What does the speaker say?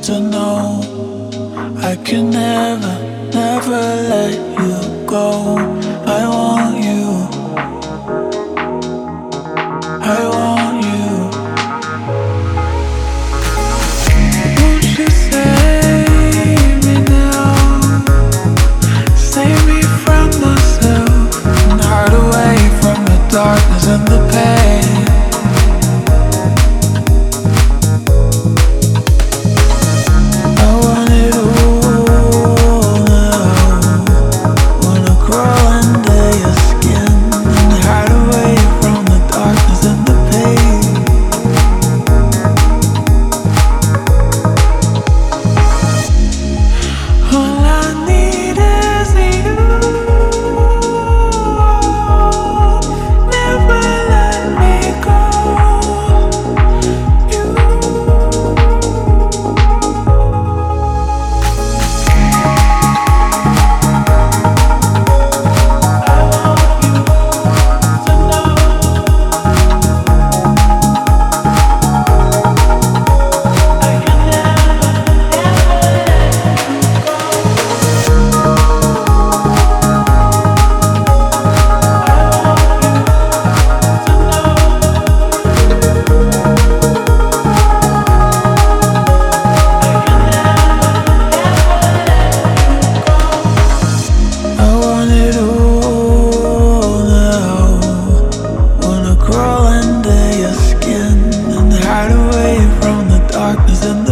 to know I can never, never let you go. I want you, I want you. Won't you save me now? Save me from myself and hide away from the darkness and the pain. I want it all now. Wanna crawl under your skin and hide away from the darkness and the pain. All I need is you. Never let me go. You. I want it all now. Wanna crawl under your skin and hide away from the darkness and